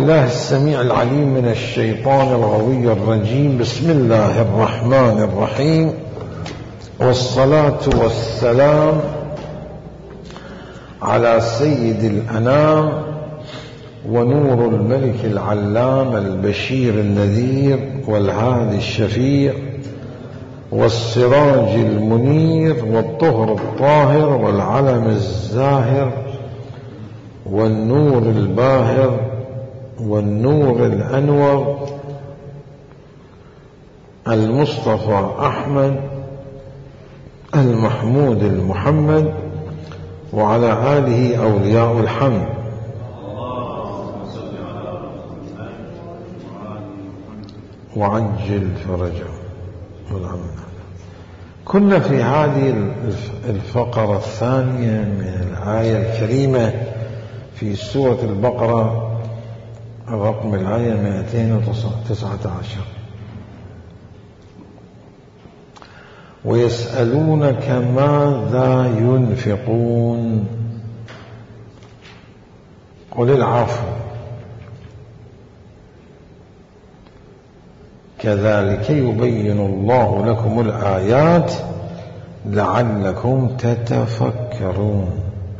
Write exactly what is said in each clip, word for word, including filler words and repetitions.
بالله السميع العليم من الشيطان الغوي الرجيم. بسم الله الرحمن الرحيم، والصلاة والسلام على سيد الأنام ونور الملك العلام البشير النذير والهادي الشفيع والسراج المنير والطهر الطاهر والعلم الزاهر والنور الباهر والنور الأنور المصطفى أحمد المحمود المحمد وعلى آله أولياء الحمد. وعجل فرجه. كنا في هذه الفقرة الثانية من الآية الكريمة في سورة البقرة الرقم الآية مئتين وتسعة عشر. ويسألونك ماذا ينفقون قل العفو كذلك يبين الله لكم الآيات لعلكم تتفكرون.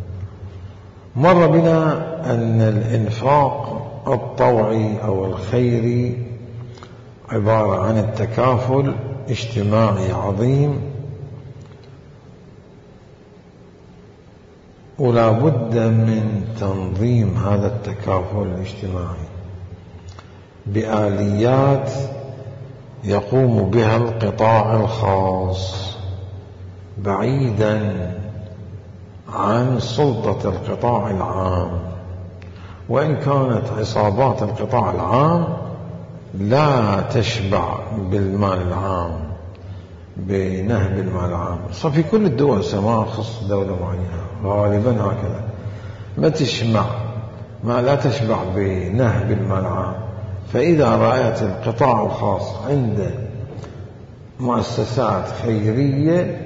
مر بنا أن الإنفاق الطوعي أو الخيري عبارة عن التكافل اجتماعي عظيم، ولا بد من تنظيم هذا التكافل الاجتماعي بآليات يقوم بها القطاع الخاص بعيدا عن سلطة القطاع العام. وإن كانت عصابات القطاع العام لا تشبع بالمال العام بنهب المال العام، ففي كل الدول سواء خص دولة معينة غالبا هكذا ما تشبع ما لا تشبع بنهب المال العام. فإذا رأيت القطاع الخاص عنده مؤسسات خيرية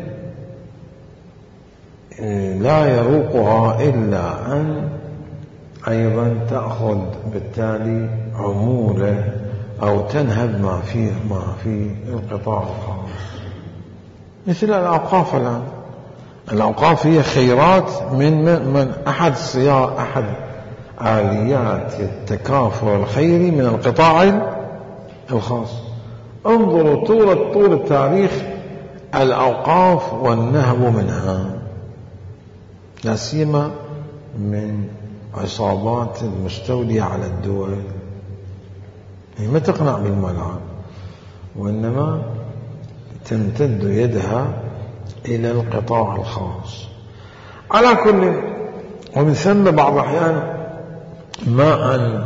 لا يروقها إلا أن أيضا تأخذ بالتالي عمولة أو تنهب ما فيه ما في القطاع الخاص، مثل الأوقاف. الآن الأوقاف هي خيرات من من أحد صياغ أحد آليات التكافل الخيري من القطاع الخاص. انظروا طول طول التاريخ الأوقاف والنهب منها، لا سيما من عصابات المستولية على الدول، هي ما تقنع بالمال العام وإنما تمتد يدها إلى القطاع الخاص. على كل، ومن ثم بعض الأحيان ما أن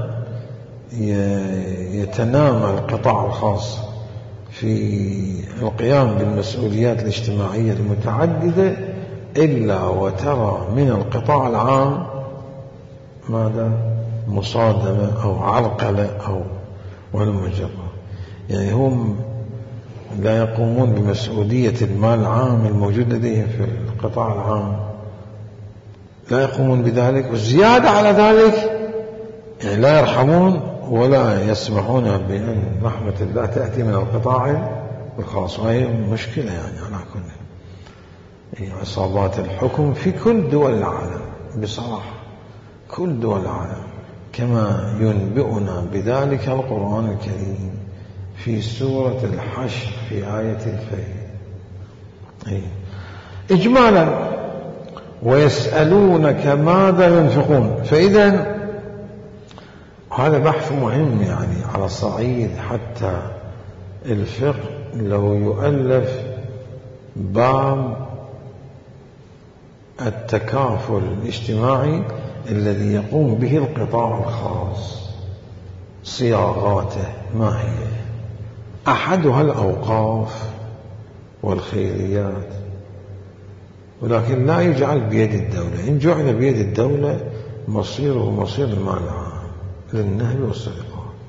يتنامى القطاع الخاص في القيام بالمسؤوليات الاجتماعية المتعددة إلا وترى من القطاع العام ماذا مصادمة أو عرقلة أو والمجرة. يعني هم لا يقومون بمسؤولية المال العام الموجود لديهم في القطاع العام، لا يقومون بذلك، وزيادة على ذلك يعني لا يرحمون ولا يسمحون بأن رحمة الله تأتي من القطاع الخاص. وهي مشكلة يعني على كل عصابات الحكم في كل دول العالم، بصراحة كل دول العالم، كما ينبئنا بذلك القرآن الكريم في سورة الحشر في آية الفيل. إجمالا ويسألونك ماذا ينفقون. فإذا هذا بحث مهم يعني على صعيد حتى الفقه لو يؤلف باب التكافل الاجتماعي الذي يقوم به القطاع الخاص، صياغاته ما هي؟ أحدها الأوقاف والخيريات، ولكن لا يجعل بيد الدولة. إن جعل بيد الدولة مصيره مصير المال العام للنهب والسرقات.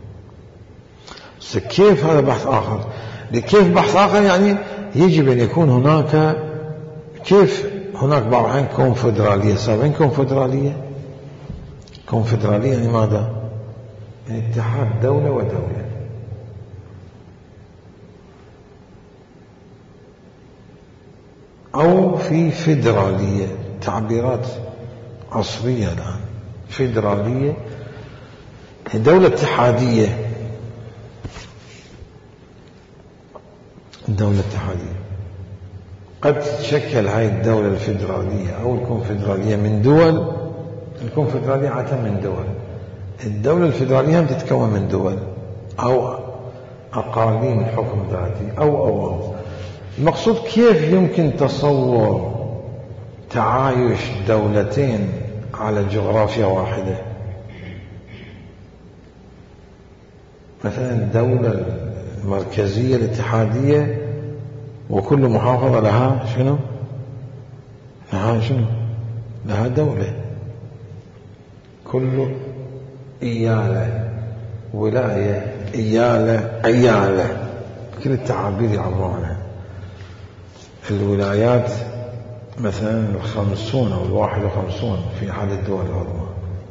كيف؟ هذا بحث آخر. كيف بحث آخر؟ يعني يجب أن يكون هناك، كيف هناك بعض الأحيان كونفدرالية. سابقين كونفدرالية كونفدرالية يعني ماذا؟ يعني اتحاد دولة ودولة. أو في فيدرالية، تعبيرات عصرية الآن. فيدرالية دولة اتحادية، دولة اتحادية. قد تتشكل هاي الدولة الفيدرالية أو الكونفدرالية من دول. الكونفدرالية عادة من دول. الدولة الفيدرالية هم تتكون من دول أو أقاليم حكم ذاتي أو أو أو المقصود كيف يمكن تصور تعايش دولتين على جغرافيا واحدة؟ مثلا الدولة المركزية الاتحادية وكل محافظة لها شنو؟ لها شنو؟ لها دولة. كل إيالة، ولاية، إيالة، عيالة، كل التعابير يعبرون عنها. الولايات مثلا الخمسون أو الواحد وخمسون في أحد الدول العظمى،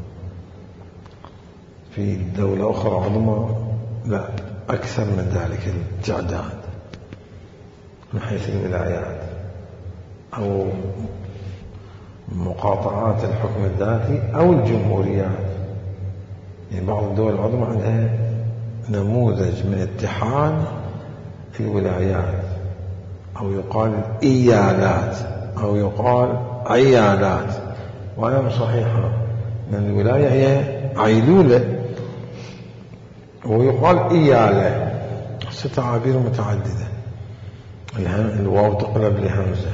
في دولة أخرى عظمى لا أكثر من ذلك التعداد من حيث الولايات أو مقاطعات الحكم الذاتي أو الجمهوريات. يعني بعض الدول العظمى عندها نموذج من اتحاد الولايات، أو يقال إيالات أو يقال عيالات، وأنا مش صحيحة لأن الولاية هي عيلولة ويقال إيالة. ستعابير متعددة، الواو تقلب لهمزة،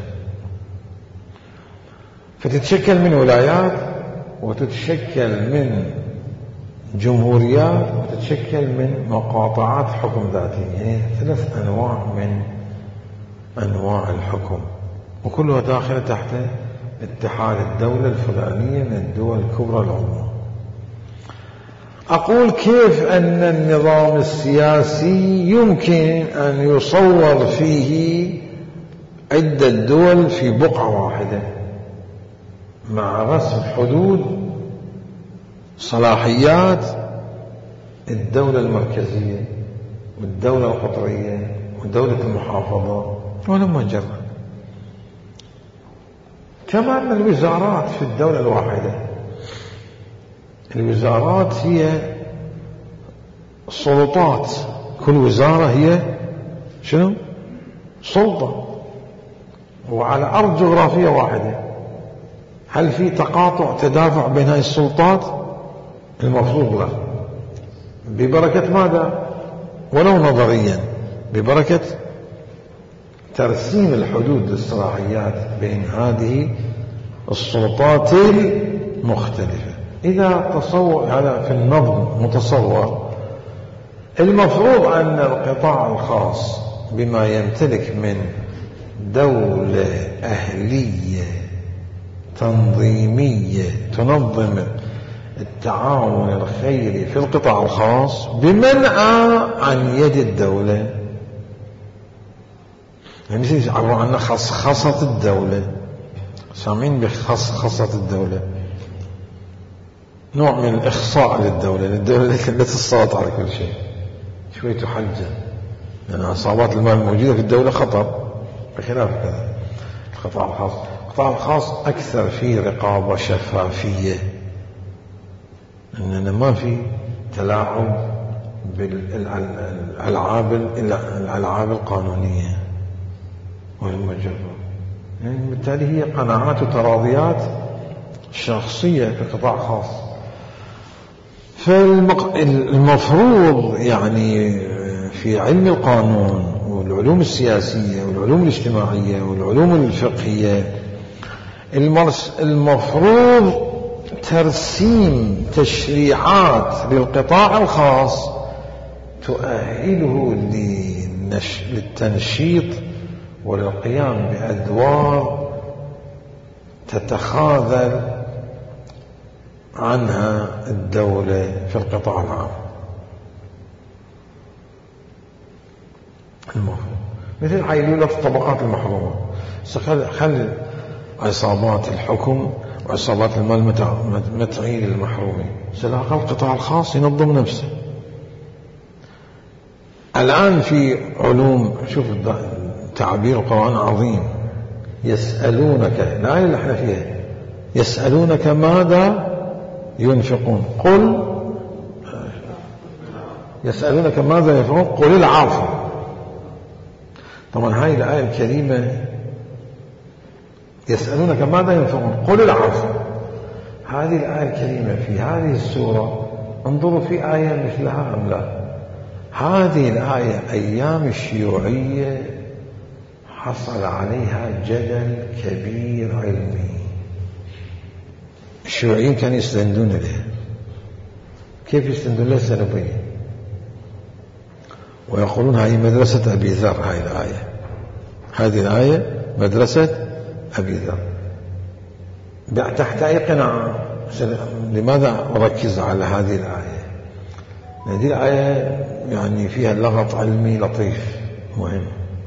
فتتشكل من ولايات وتتشكل من جمهوريات وتتشكل من مقاطعات حكم ذاتي. يعني ثلاث أنواع من أنواع الحكم، وكلها داخلة تحت اتحاد الدولة الفلانية من الدول الكبرى العظمى. أقول كيف أن النظام السياسي يمكن أن يصور فيه عدة دول في بقعة واحدة مع رسم حدود صلاحيات الدولة المركزية والدولة القطرية ودولة المحافظة، ولما جرى. كما أن الوزارات في الدولة الواحدة، الوزارات هي سلطات، كل وزارة هي شنو؟ سلطة، وعلى أرض جغرافية واحدة. هل في تقاطع تدافع بين هذه السلطات؟ المفروض لا. ببركة ماذا؟ ولو نظريا ببركة ترسيم الحدود للصلاحيات بين هذه السلطات المختلفة. إذا تصور هذا في النظم متصور، المفروض أن القطاع الخاص بما يمتلك من دولة أهلية تنظيمية تنظم التعاون الخيري في القطاع الخاص بمنع عن يد الدولة. يعني يعبرون عنها خصخصة الدولة. سامعين بخصخصة الدولة؟ نوع من الإخصاء للدولة، للدولة التي تسلط على كل شيء. شوية تحجة لأن عصابات المال الموجودة في الدولة خطر، بخلاف كذا القطاع الخاص. القطاع الخاص أكثر فيه رقابة شفافية، أننا ما في تلاعب بالألعاب الألعاب القانونية والمجرد. يعني بالتالي هي قناعات وتراضيات شخصية في قطاع خاص. فالمفروض يعني في علم القانون والعلوم السياسية والعلوم الاجتماعية والعلوم الفقهية المفروض ترسيم تشريعات للقطاع الخاص تؤهله للتنشيط وللقيام بأدوار تتخاذل عنها الدولة في القطاع العام. المفروض مثل حيلولة الطبقات المحرومة، خل عصابات الحكم وعصابات المال متعين للمحرومين. سلاح القطاع الخاص ينظم نفسه. الآن في علوم، شوف تعبير القرآن عظيم، يسألونك، الآية اللي احنا فيها، يسألونك ماذا ينفقون، قل يسألونك ماذا ينفقون قل العفو. طبعا هاي الآية الكريمة يسألونك ماذا ينفقون قل العفو، هذه الآية الكريمة في هذه السورة انظروا في آية مثلها أم لا. هذه الآية أيام الشيوعية حصل عليها جدل كبير علمي. الشيوعيين كانوا يستندون لها. كيف يستندون لها؟ سنبين. ويقولون هذه مدرسة أبي ذر. هذه الآية هذه الآية مدرسة أبي ذر تحت أي قناعة. لماذا أركز على هذه الآية؟ هذه الآية يعني فيها لغط علمي لطيف مهم.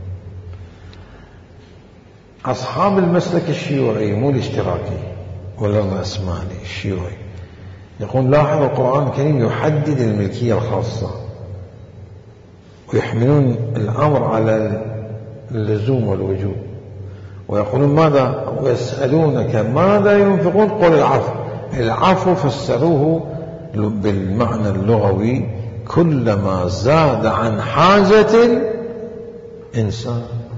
أصحاب المسلك الشيوعي مو الاشتراكي ولا الرأسمالي، الشيوعي، يقول لاحظ القرآن الكريم يحدد الملكية الخاصة ويحملون الأمر على اللزوم والوجوب، ويقولون ماذا ويسألونك ماذا ينفقون قل العفو. العفو فسروه بالمعنى اللغوي كلما زاد عن حاجة الإنسان.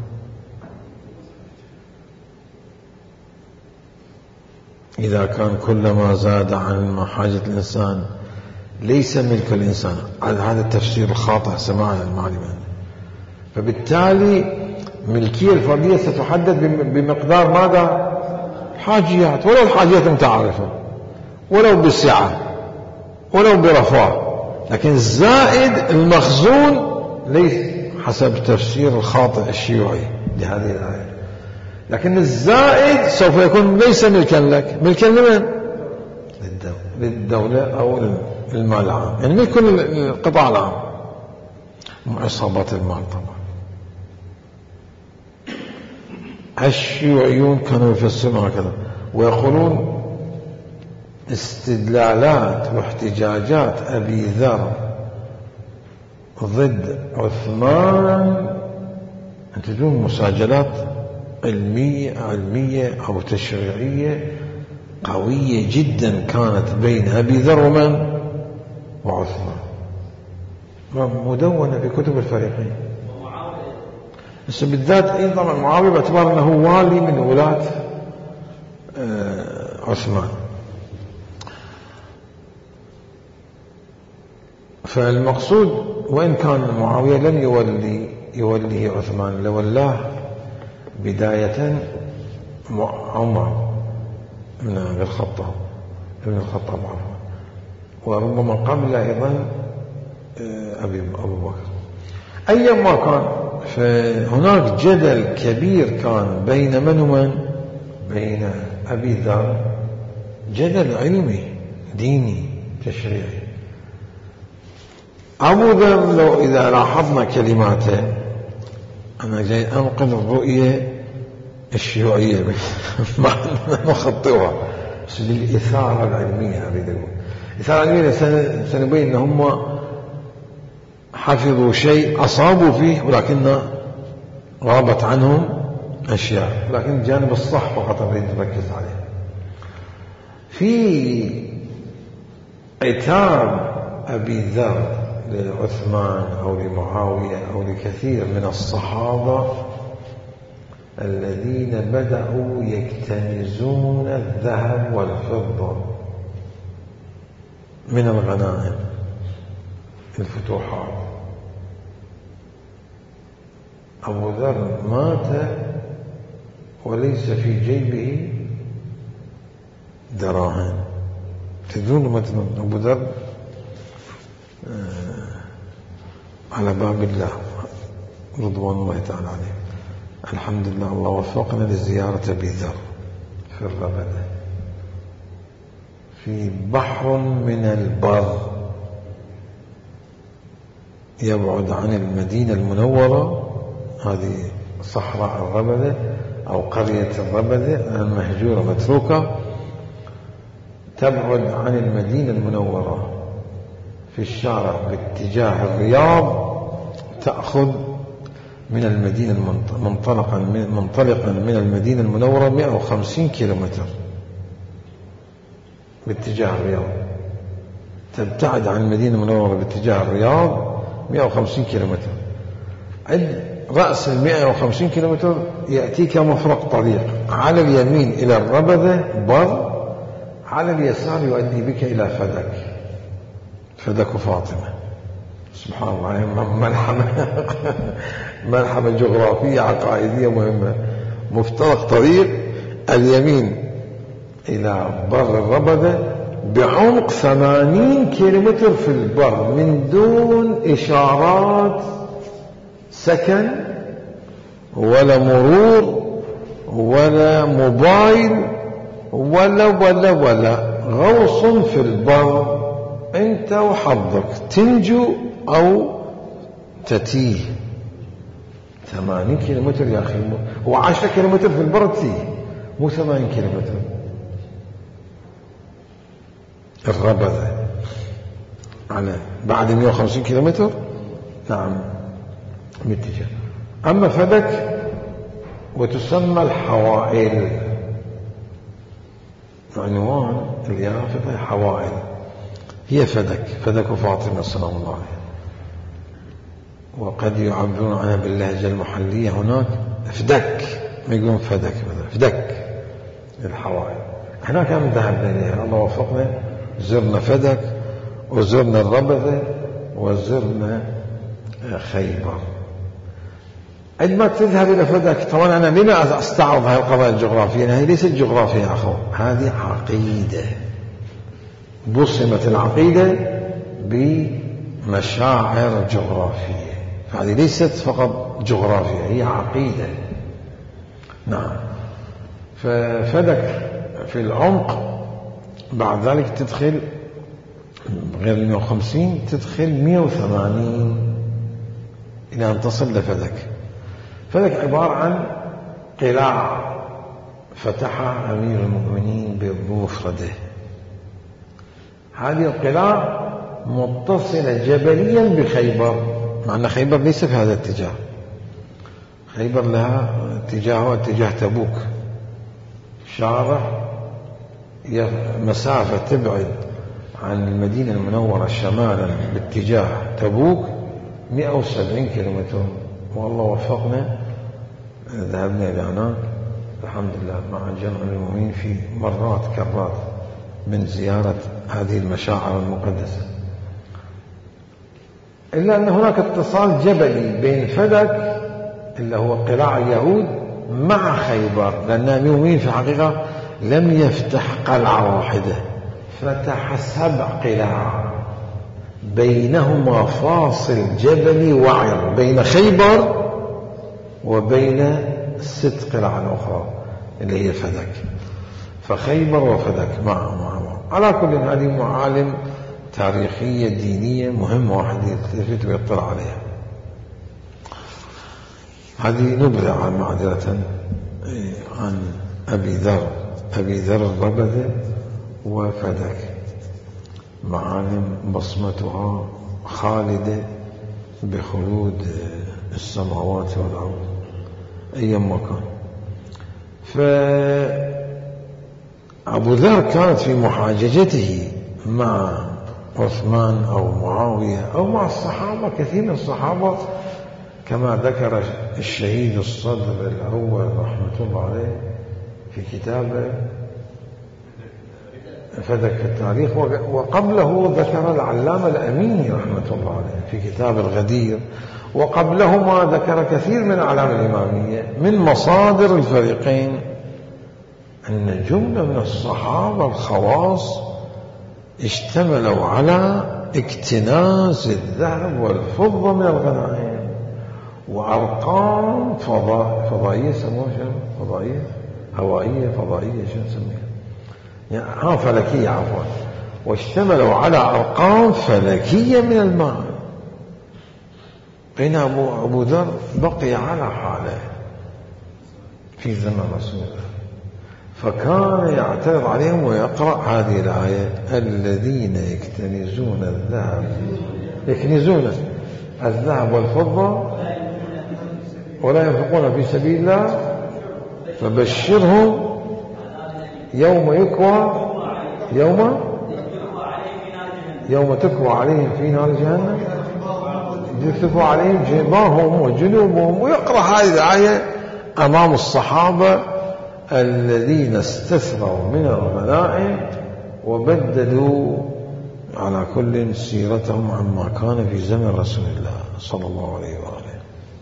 إذا كان كلما زاد عن حاجة الإنسان ليس ملك الإنسان، على هذا التفسير الخاطئ سماعنا المعلمة. فبالتالي ملكية الفردية ستحدد بمقدار ماذا؟ حاجيات، ولو الحاجيات متعارفة، ولو بسعة، ولو برفاه، لكن الزائد المخزون ليس حسب التفسير الخاطئ الشيوعي لهذه الآية. لكن الزائد سوف يكون ليس ملكا لك، ملكا لمن؟ للدولة أو المال العام، يعني ملك القطاع العام، عصابات المال. طبعا الشيوعيون كانوا يفسرون هكذا ويقولون استدلالات واحتجاجات أبي ذر ضد عثمان، أنت تجون مساجلات علمية علمية أو تشريعية قوية جدا كانت بين أبي ذر ومن؟ وعثمان، مدونة في كتب الفريقين. بس بالذات أيضا معاوية باعتبار أنه والي من ولاة عثمان. فالمقصود وإن كان معاوية لم يولي يوليه عثمان، لولاه بداية عمر بن الخطاب ابن الخطاب عفوا، وربما قبل أيضا أبي أبو بكر. أيما كان، فهناك جدل كبير كان بين من ومن؟ بين أبي ذر، جدل علمي ديني تشريعي. أبو ذر لو إذا لاحظنا كلماته، أنا جاي أنقل الرؤية الشيوعية ما نخطئها، بس بالإثارة العلمية. أريد أقول الإثارة العلمية سنبين أنهم حفظوا شيء أصابوا فيه ولكن غابت عنهم أشياء، لكن الجانب الصح فقط أريد نركز عليه. في عتاب أبي ذر لعثمان أو لمعاوية أو لكثير من الصحابة الذين بدأوا يكتنزون الذهب والفضة من الغنائم الفتوحات. أبو ذر مات وليس في جيبه دراهم. تدرون ما تدرون أبو ذر على باب الله رضوان الله تعالى عليه. الحمد لله الله وفقنا لزيارة أبي ذر في الربدة، في بحر من البر يبعد عن المدينة المنورة، هذه صحراء الربدة أو قرية الربدة المهجورة متروكة، تبعد عن المدينة المنورة في الشارع باتجاه الرياض، تأخذ من المدينة منطلقا منطلقا من المدينة المنورة مئة وخمسين كيلومتر باتجاه الرياض. تبتعد عن المدينة المنورة باتجاه الرياض مئة وخمسين كيلومتر. عند رأس المئة وخمسين كيلومتر يأتيك مفرق طريق، على اليمين إلى الربذة بر، على اليسار يؤدي بك إلى فدك، فدك فاطمة. سبحان الله، ملحمة ملحمة جغرافية عقائدية مهمة. مفترق طريق اليمين إلى بر الربذة بعمق ثمانين كيلومتر في البر، من دون إشارات سكن ولا مرور ولا موبايل ولا ولا ولا غوص في البر. انت وحظك تنجو او تتيه. ثمانين كيلومتر يا اخي، هو عشرة كيلومتر في البر تيه، مو ثمانين كيلومتر. الربذة على بعد مئة وخمسين كيلومتر، نعم متجه. اما فدك وتسمى الحوائل، عنوان اليافطة حوائل، هي فدك، فدك فاطمة سلام الله عليها. وقد يعبرون عنها باللهجة المحلية هناك فدك، ما يقولون فدك، فدك الحوائل. احنا كان ذهبنا إليها، الله وفقنا، زرنا فدك وزرنا الربذة وزرنا خيبر. عندما تذهب إلى فدك، طبعا أنا لما أستعرض هذه القضايا الجغرافية؟ هذه ليست جغرافية يا أخو، هذه عقيدة. بصمت العقيدة بمشاعر جغرافية، فهذه ليست فقط جغرافية، هي عقيدة. نعم. ففدك في العمق، بعد ذلك تدخل غير مئة وخمسين، تدخل مئة وثمانين إلى أن تصل لفدك. فدك عبارة عن قلاع فتحها أمير المؤمنين بمفرده. هذه القلاع متصلة جبليا بخيبر، مع أن خيبر ليس في هذا الاتجاه، خيبر لها اتجاه اتجاه تبوك، شارع مسافة تبعد عن المدينة المنورة شمالا باتجاه تبوك مئة وسبعين كيلومتر. والله وفقنا، ذهبنا إلى هناك الحمد لله مع جمع المؤمنين في مرات كرات من زيارة هذه المشاعر المقدسة. إلا أن هناك اتصال جبلي بين فدك اللي هو قلاع اليهود مع خيبر، لأن المؤمنين في الحقيقة لم يفتح قلعة واحدة، فتح سبع قلاع بينهما فاصل جبلي وعر بين خيبر وبين الست قلاع الأخرى اللي هي فدك. فخيبر وفدك مع مع على كل هذه معالم تاريخية دينية مهمة واحد يلتفت ويطلع عليها. هذه نبذة عن معذرة عن أبي ذر أبي ذر الربذة وفدك، معالم بصمتها خالدة بخلود السماوات والأرض أيام ما كان. فأبو ذر كانت في محاججته مع عثمان أو معاوية أو مع الصحابة، كثير من الصحابة كما ذكر الشهيد الصدر الأول رحمة الله عليه في كتابه فدك في التاريخ، وقبله ذكر العلامة الأميني رحمة الله عليه في كتاب الغدير، وقبلهما ذكر كثير من أعلام الإمامية من مصادر الفريقين أن جملة من الصحابة الخواص اشتملوا على اكتناز الذهب والفضة من الغنائم وأرقام فضاء فضائية، سموها فضائية هوائية فضائية شو نسميها يعني ها فلكية عفوا، واشتملوا على أرقام فلكية من المال. بين أبو, أبو ذر بقي على حاله في زمن رسول الله، فكان يعترض عليهم ويقرأ هذه الآية: الذين يكتنزون الذهب يكنزون الذهب والفضة ولا ينفقون في سبيل الله فبشرهم يوم يكوى يوم يوم تكوى عليهم في نار جهنم يكتفوا عليهم جباههم وجنوبهم. ويقرأ هذه الآية أمام الصحابة الذين استثروا من الغنائم وبدلوا على كل سيرتهم عما كان في زمن رسول الله صلى الله عليه وآله.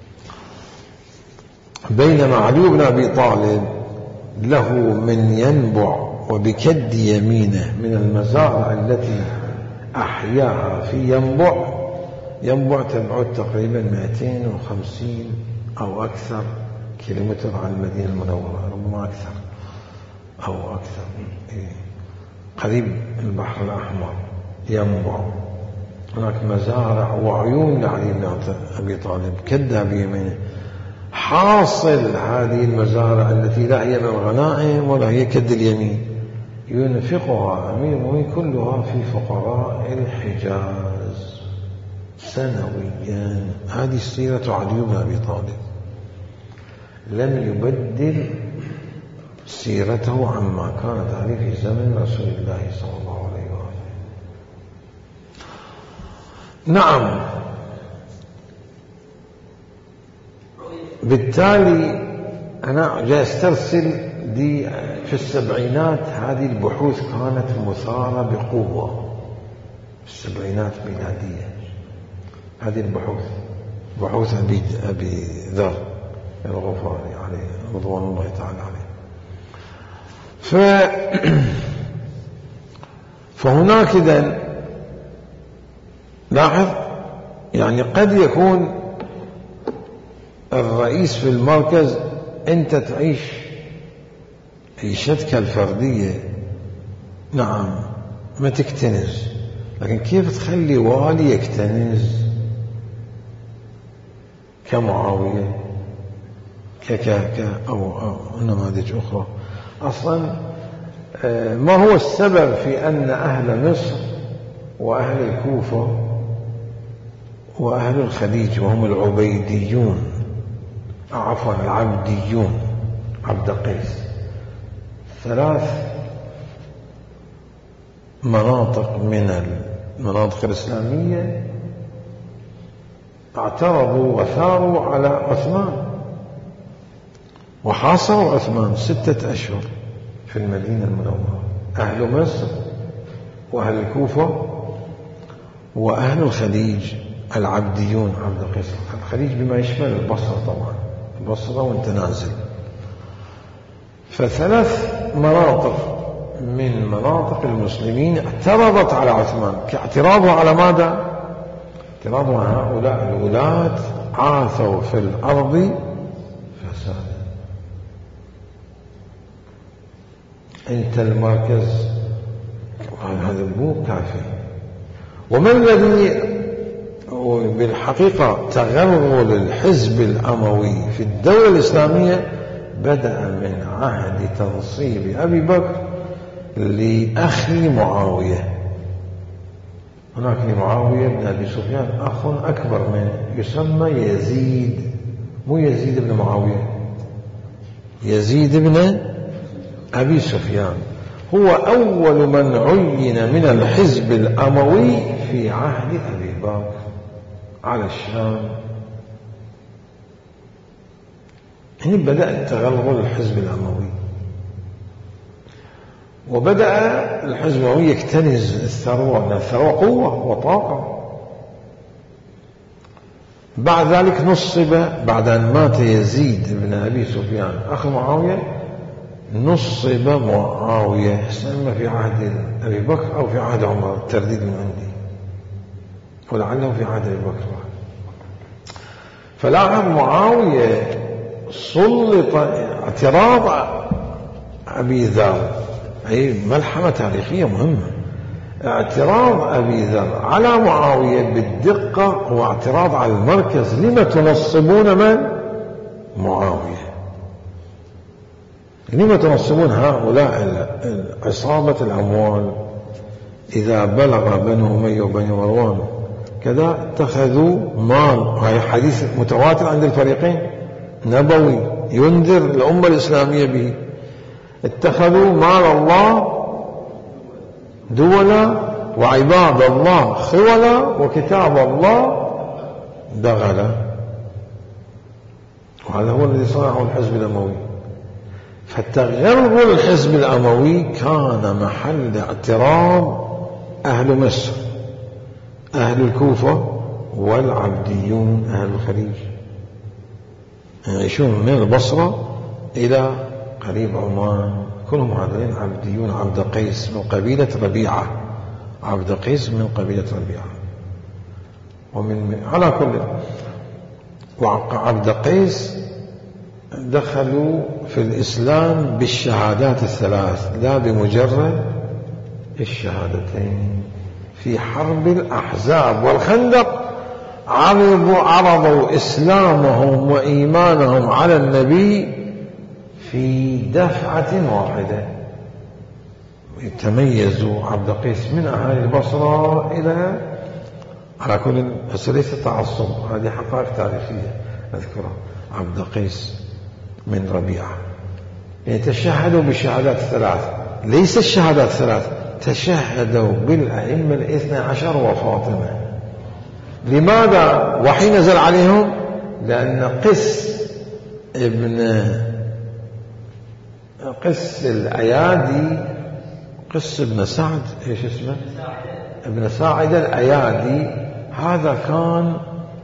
بينما علي بن أبي طالب له من ينبع وبكد يمينه من المزارع التي أحياها في ينبع. ينبع تبعد تقريبا مئتين وخمسين أو أكثر كيلومتر عن المدينة المنورة، ربما أكثر أو أكثر، قريب البحر الأحمر. ينبع هناك مزارع وعيون لعلي بن أبي طالب كدها بيمينه. حاصل هذه المزارع التي لا هي للغنائم ولا هي كد اليمين ينفقها أمير المؤمنين كلها في فقراء الحجاز سنويا. هذه سيرة علي بن أبي طالب، لم يبدل سيرته عما كانت عليه في زمن رسول الله صلى الله عليه وآله. نعم، بالتالي أنا جاي أسترسل دي في السبعينات. هذه البحوث كانت مثارة بقوة في السبعينات ميلادية. هذه البحوث بحوث أبي, أبي ذر الغفاري عليه رضوان الله تعالى عليه. ف... فهناك إذن لاحظ، يعني قد يكون الرئيس في المركز أنت تعيش عيشتك الفردية، نعم ما تكتنز، لكن كيف تخلي والي يكتنز كمعاوية ك ك ك أو, أو نماذج أخرى؟ أصلا ما هو السبب في أن أهل مصر وأهل الكوفة وأهل الخليج وهم العبيديون، عفوا العبديون، عبد قيس، ثلاث مناطق من المناطق الإسلامية اعترضوا وثاروا على عثمان وحاصروا عثمان ستة أشهر في المدينة المنورة. أهل مصر وأهل الكوفة وأهل الخليج العبديون، عبد قيس. الخليج بما يشمل البصرة طبعا، البصرة وانت نازل. فثلاث مناطق من مناطق المسلمين اعترضت على عثمان، كاعتراضها على ماذا؟ اعتراضها هؤلاء الولاة عاثوا في الأرض فسادا. انت المركز، هذا مو كافي. وما الذي بالحقيقة تغلغل الحزب الأموي في الدولة الإسلامية بدأ من عهد تنصيب أبي بكر لأخي معاوية. هناك لمعاوية بن أبي سفيان أخ أكبر منه يسمى يزيد، مو يزيد بن معاوية، يزيد بن أبي سفيان. هو أول من عين من الحزب الأموي في عهد أبي بكر على الشام. هنا بدأ تغلغل الحزب الأموي، وبدأ الحزب الأموي يكتنز الثروة، الثروة قوة وطاقة. بعد ذلك نصب، بعد أن مات يزيد بن أبي سفيان أخ معاوية، نصب معاوية سمى في عهد أبي بكر أو في عهد عمر، الترديد من عندي، ولعله في عهد أبي بكر. فلاحظ معاوية سلط اعتراض أبي ذر، أي ملحمة تاريخية مهمة. اعتراض أبي ذر على معاوية بالدقة هو اعتراض على المركز. لما تنصبون من؟ معاوية. لما تنصبون هؤلاء عصابة الأموال إذا بلغ بنو أمية وبني مروان كذا اتخذوا مال، وهي حديث متواتر عند الفريقين نبوي ينذر الأمة الإسلامية به، اتخذوا مال الله دولا وعباد الله خولا وكتاب الله دغلا. وهذا هو الذي صنعه الحزب الأموي. فتغرغر الحزب الأموي كان محل اعتراض أهل مصر، أهل الكوفة والعبديون أهل الخليج، يعيشون من البصرة إلى قريب عمان، كلهم هذين عبديون. عبد قيس من قبيلة ربيعة، عبد قيس من قبيلة ربيعة ومن على كل. وعبد قيس دخلوا في الإسلام بالشهادات الثلاث لا بمجرد الشهادتين. في حرب الأحزاب والخندق عرضوا, عرضوا إسلامهم وإيمانهم على النبي في دفعة واحدة. تميزوا عبد قيس من أهل البصرة إلى على كل، بس ليس تعصب، هذه حقائق تاريخية أذكرها. عبد قيس من ربيعة يتشهدوا بالشهادات الثلاث، ليس الشهادات الثلاث، تشهدوا بالأئمة الاثنى عشر وفاطمة. لماذا؟ وحي نزل عليهم لأن قس ابن قس الأيادي، قس ابن سعد ايش اسمه؟ ابن ساعد الأيادي، هذا كان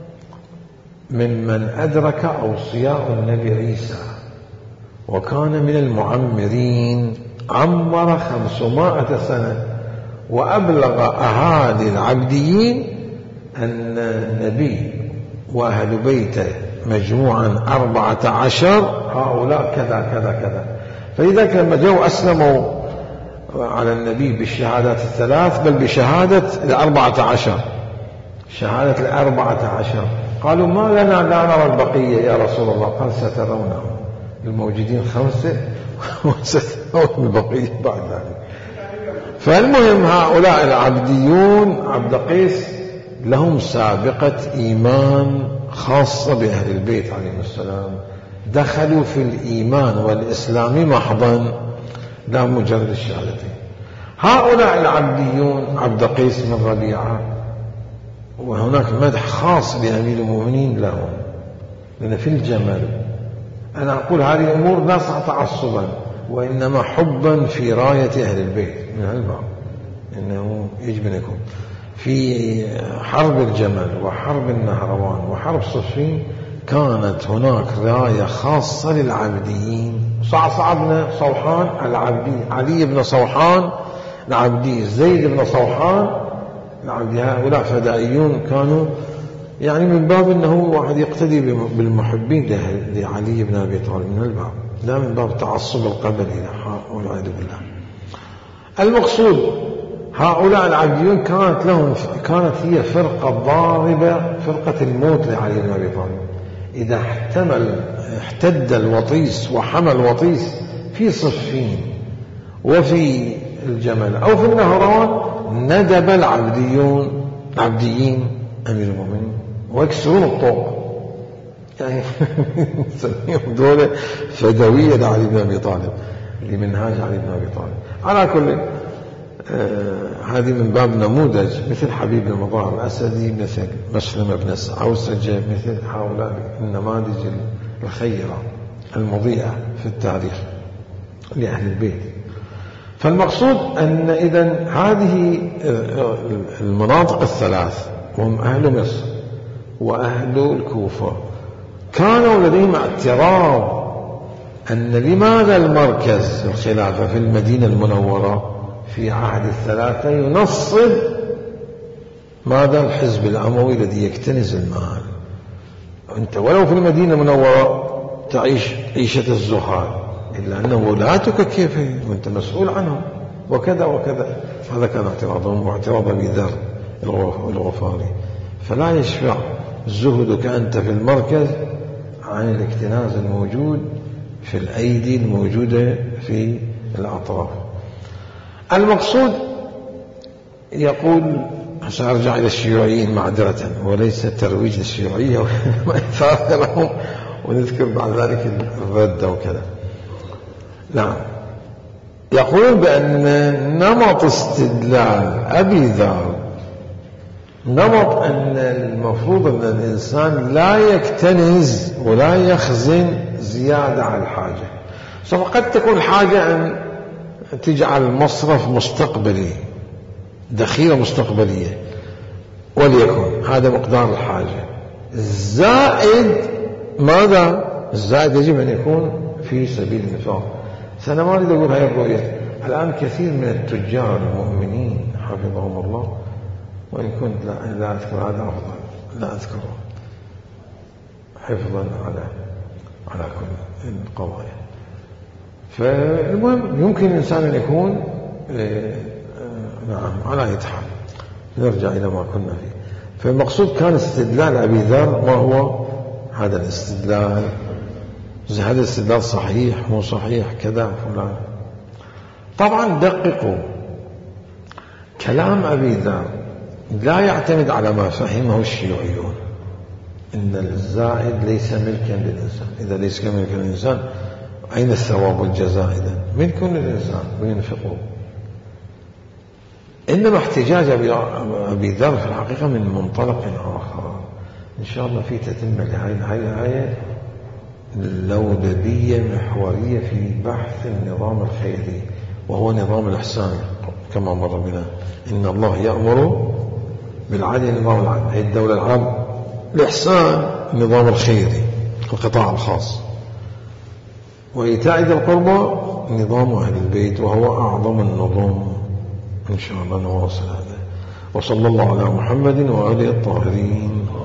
ممن أدرك أوصياء النبي عيسى، وكان من المعمرين، عمر خمسمائة سنة، وأبلغ أهالي العبديين أن النبي وأهل بيته مجموعا أربعة عشر، هؤلاء كذا كذا كذا. فلذلك لما جاءوا أسلموا على النبي بالشهادات الثلاث، بل بشهادة الأربعة عشر، شهادة الأربعة عشر، قالوا ما لنا لا نرى البقية يا رسول الله؟ قال سترونه، الموجودين خمسة وسترون البقية بعد ذلك. فالمهم هؤلاء العبديون عبد قيس لهم سابقة إيمان خاصة بأهل البيت عليهم السلام، دخلوا في الإيمان والإسلام محضا لا مجرد الشهادتين. هؤلاء العبديون عبد قيس من ربيعة، وهناك مدح خاص بأمير المؤمنين لهم، لأن في الجمل، أنا أقول هذه الأمور لا تعصبا وإنما حبا في راية أهل البيت من هالباب، إنه يجب أن يكون في حرب الجمل وحرب النهروان وحرب صفين كانت هناك راية خاصة للعبديين. صعصع بن صوحان العبدي، علي بن صوحان العبدي، زيد بن صوحان العبدي، هؤلاء فدائيون كانوا يعني من باب أنه واحد يقتدي بالمحبين لعلي بن أبي طالب من الباب، لا من باب تعصب القبلي والعياذ بالله. المقصود هؤلاء العبديون كانت لهم كانت هي فرقة ضاربة، فرقة الموت لعلي بن أبي طالب. إذا احتمل احتد الوطيس وحمى الوطيس في صفين وفي الجمل أو في النهروان، ندب العبديون عبديين أمير المؤمنين ويكسرون الطوق، يعني نسميهم دولة فدوية لعلي بن أبي طالب، لمنهاج علي بن أبي طالب. على كل آه هذه من باب نموذج، مثل حبيب بن مظاهر الأسدي، مثل مسلم بن عوسجة، مثل هؤلاء النماذج الخيرة المضيئة في التاريخ لأهل البيت. فالمقصود أن إذن هذه المناطق الثلاث، وهم أهل مصر وأهل الكوفة، كانوا لديهم اعتراض أن لماذا المركز الخلافة في المدينة المنورة في عهد الثلاثة ينصب ماذا الحزب الأموي الذي يكتنز المال. أنت ولو في المدينة المنورة تعيش عيشة الزهاد، إلا أن ولاتك كيف وأنت مسؤول عنهم وكذا وكذا. هذا كان اعتراضهم، واعتراض أبي ذر الغفاري. فلا يشفع زهدك أنت في المركز عن الاكتناز الموجود في الأيدي الموجودة في الأطراف. المقصود يقول، سأرجع إلى الشيوعيين معذرة وليس ترويج للشيوعية وما إثارة لهم، ونذكر بعد ذلك الرد وكذا. نعم، يقول بأن نمط استدلال أبي ذر نمط أن المفروض أن الإنسان لا يكتنز ولا يخزن زيادة عن الحاجة. فقد تكون الحاجة أن تجعل مصرف مستقبلي، ذخيرة مستقبلية، وليكن هذا مقدار الحاجة. الزائد ماذا؟ الزائد يجب أن يكون في سبيل النفاق. فأنا ما أريد أقول هاي الرؤية. الآن كثير من التجار المؤمنين حفظهم الله، وإن كنت لا, لا أذكر هذا أفضل لا أذكره حفظا على على كل القضايا. فالمهم يمكن الإنسان أن يكون نعم على يتحمل. نرجع إلى ما كنا فيه. فالمقصود كان استدلال أبي ذر ما هو هذا الاستدلال؟ هذا الاستدلال صحيح مو صحيح كذا فلان. طبعا دققوا، كلام أبي ذر لا يعتمد على ما فهمه الشيوعيون، إن الزائد ليس ملكا للإنسان. إذا ليس ملكا للإنسان أين الثواب والجزاء؟ إذن ملك للإنسان وينفقه. إنما احتجاج أبي ذر في الحقيقة من منطلق آخر. إن شاء الله في تتمة لهذه الآية لولبية محورية في بحث النظام الخيري، وهو نظام الإحسان كما مر بنا. إن الله يأمر بالعدل، نظام العدل هي الدولة العامة. الإحسان النظام الخيري القطاع الخاص. وإيتاء ذي القربى نظام أهل البيت، وهو أعظم النظام. إن شاء الله نواصل هذا. وصلى الله على محمد وآله الطاهرين.